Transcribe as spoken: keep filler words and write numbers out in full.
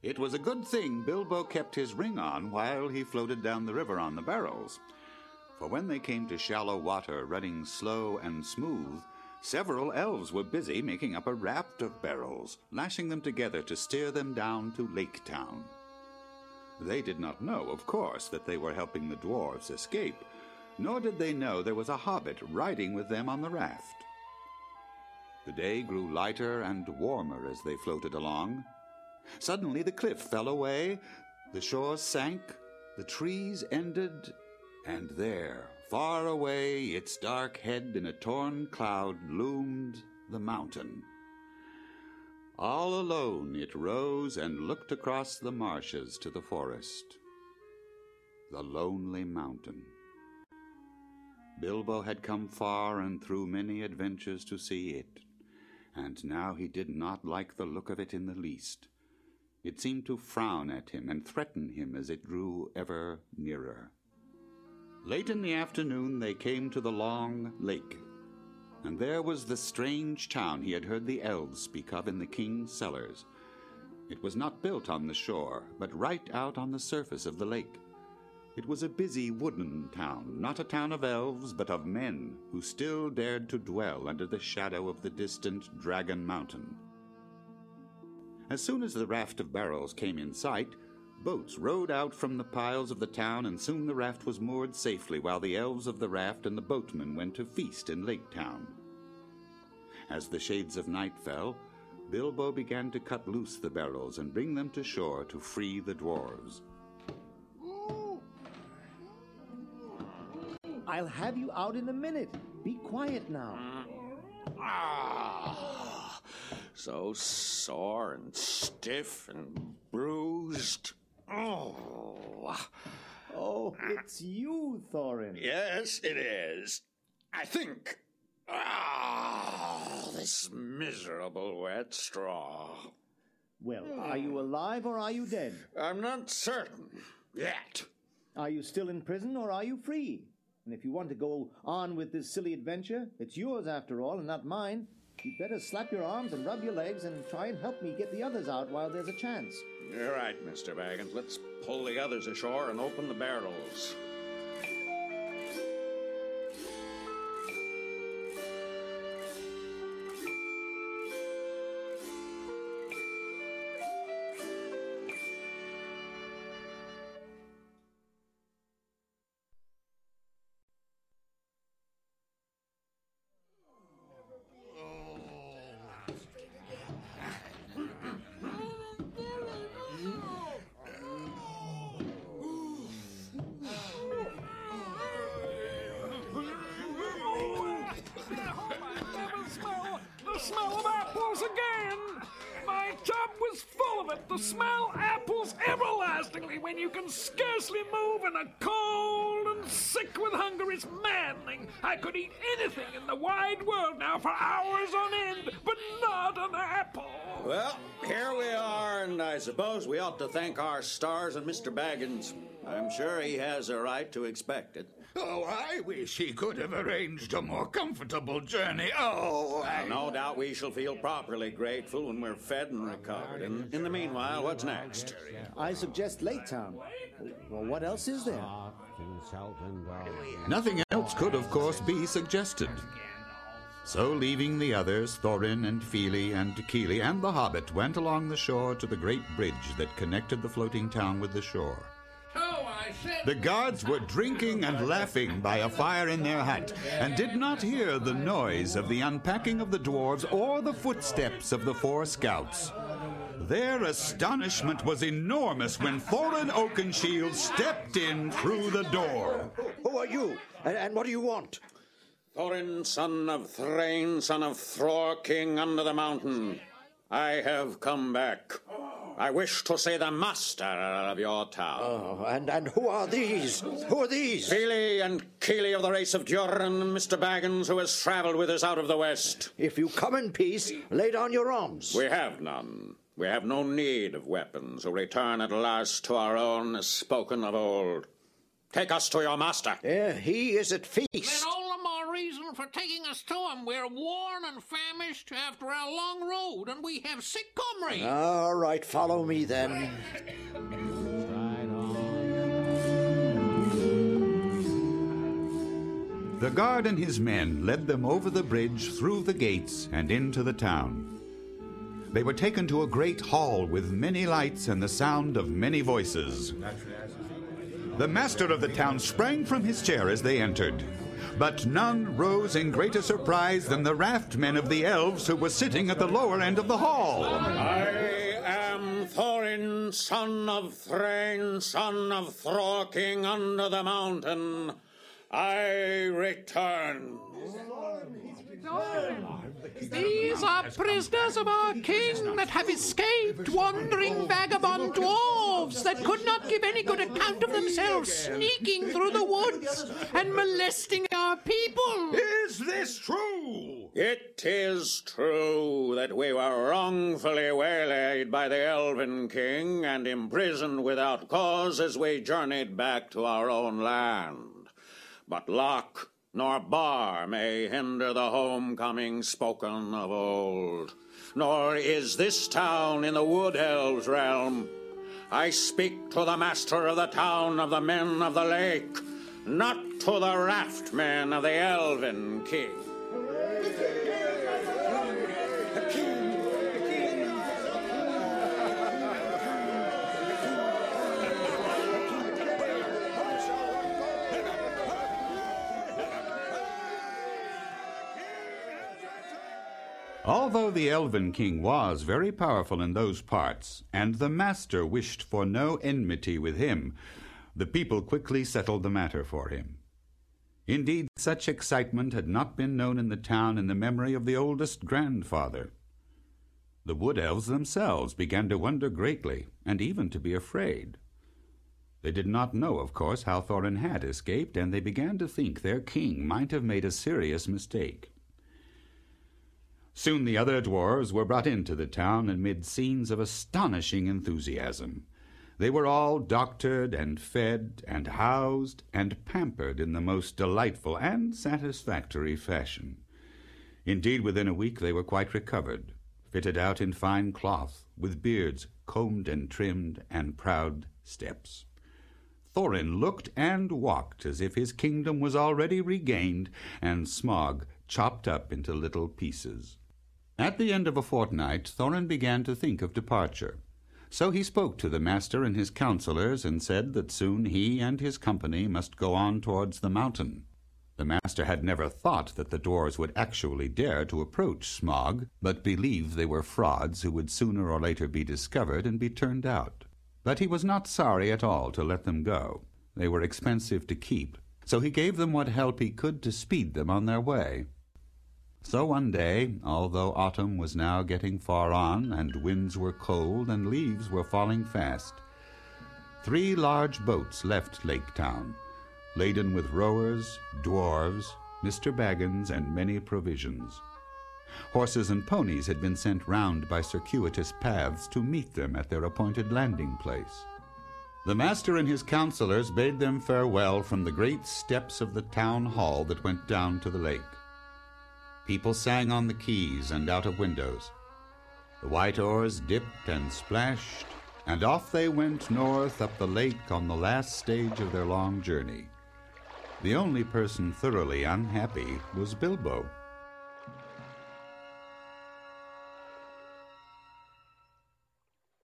It was a good thing Bilbo kept his ring on while he floated down the river on the barrels, for when they came to shallow water running slow and smooth, several elves were busy making up a raft of barrels, lashing them together to steer them down to Lake Town. They did not know, of course, that they were helping the dwarves escape, nor did they know there was a hobbit riding with them on the raft. The day grew lighter and warmer as they floated along. Suddenly the cliff fell away, the shore sank, the trees ended, and there, far away, its dark head in a torn cloud, loomed the mountain. All alone it rose and looked across the marshes to the forest. The lonely mountain. Bilbo had come far and through many adventures to see it, and now he did not like the look of it in the least. It seemed to frown at him and threaten him as it drew ever nearer. Late in the afternoon they came to the long lake, and there was the strange town he had heard the elves speak of in the king's cellars. It was not built on the shore, but right out on the surface of the lake. It was a busy wooden town, not a town of elves, but of men who still dared to dwell under the shadow of the distant Dragon Mountain. As soon as the raft of barrels came in sight, boats rowed out from the piles of the town, and soon the raft was moored safely while the elves of the raft and the boatmen went to feast in Lake Town. As the shades of night fell, Bilbo began to cut loose the barrels and bring them to shore to free the dwarves. I'll have you out in a minute. Be quiet now. Ah, so sore and stiff and bruised. Oh. Oh, it's you, Thorin. Yes, it is. I think. Ah, this miserable wet straw. Well, are you alive or are you dead? I'm not certain yet. Are you still in prison or are you free? And if you want to go on with this silly adventure, it's yours after all and not mine. You'd better slap your arms and rub your legs and try and help me get the others out while there's a chance. You're right, Mister Baggins. Let's pull the others ashore and open the barrels. Smell of apples again! My tub was full of it. To smell apples everlastingly when you can scarcely move and are cold and sick with hunger is maddening. I could eat anything in the wide world now for hours on end, but not an apple. Well, here we are, and I suppose we ought to thank our stars and Mister Baggins. I'm sure he has a right to expect it. Oh, I wish he could have arranged a more comfortable journey. Oh, I... No doubt we shall feel properly grateful when we're fed and recovered. And in the meanwhile, what's next? I suggest Lake Town. Well, what else is there? Nothing else could, of course, be suggested. So, leaving the others, Thorin and Fili and Kili and the Hobbit went along the shore to the great bridge that connected the floating town with the shore. The guards were drinking and laughing by a fire in their hut, and did not hear the noise of the unpacking of the dwarves or the footsteps of the four scouts. Their astonishment was enormous when Thorin Oakenshield stepped in through the door. Who are you, and, and what do you want? Thorin, son of Thrain, son of Thror, king under the mountain. I have come back. I wish to see the master of your town. Oh, and, and who are these? Who are these? Fili and Kili of the race of Durin, and Mister Baggins, who has travelled with us out of the west. If you come in peace, lay down your arms. We have none. We have no need of weapons, who return at last to our own as spoken of old. Take us to your master. Uh, he is at feast. Then Olamari reason for taking us to him. We're worn and famished after our long road, and we have sick comrades. All right, follow me then. The guard and his men led them over the bridge, through the gates, and into the town. They were taken to a great hall with many lights and the sound of many voices. The master of the town sprang from his chair as they entered, but none rose in greater surprise than the raft men of the elves who were sitting at the lower end of the hall. I am Thorin, son of Thrain, son of Thror, king under the mountain. I return. These are prisoners of our king that have escaped, wandering vagabond dwarves that could not give any good account of themselves, sneaking through the woods and molesting our people. Is this true? It is true that we were wrongfully waylaid by the Elven King and imprisoned without cause as we journeyed back to our own land. But lock nor bar may hinder the homecoming spoken of old. Nor is this town in the Wood Elves' realm. I speak to the master of the town of the men of the lake, not to the raft men of the Elven King. Although the Elven King was very powerful in those parts, and the master wished for no enmity with him, the people quickly settled the matter for him. Indeed, such excitement had not been known in the town in the memory of the oldest grandfather. The Wood Elves themselves began to wonder greatly, and even to be afraid. They did not know, of course, how Thorin had escaped, and they began to think their king might have made a serious mistake. Soon the other dwarves were brought into the town amid scenes of astonishing enthusiasm. They were all doctored and fed and housed and pampered in the most delightful and satisfactory fashion. Indeed, within a week they were quite recovered, fitted out in fine cloth, with beards combed and trimmed, and proud steps. Thorin looked and walked as if his kingdom was already regained, and Smaug chopped up into little pieces. At the end of a fortnight, Thorin began to think of departure. So he spoke to the master and his counselors, and said that soon he and his company must go on towards the mountain. The master had never thought that the dwarves would actually dare to approach Smaug, but believed they were frauds who would sooner or later be discovered and be turned out. But he was not sorry at all to let them go. They were expensive to keep, so he gave them what help he could to speed them on their way. So one day, although autumn was now getting far on, and winds were cold and leaves were falling fast, three large boats left Lake Town, laden with rowers, dwarves, Mister Baggins, and many provisions. Horses and ponies had been sent round by circuitous paths to meet them at their appointed landing place. The master and his counselors bade them farewell from the great steps of the town hall that went down to the lake. People sang on the quays and out of windows. The white oars dipped and splashed, and off they went north up the lake on the last stage of their long journey. The only person thoroughly unhappy was Bilbo.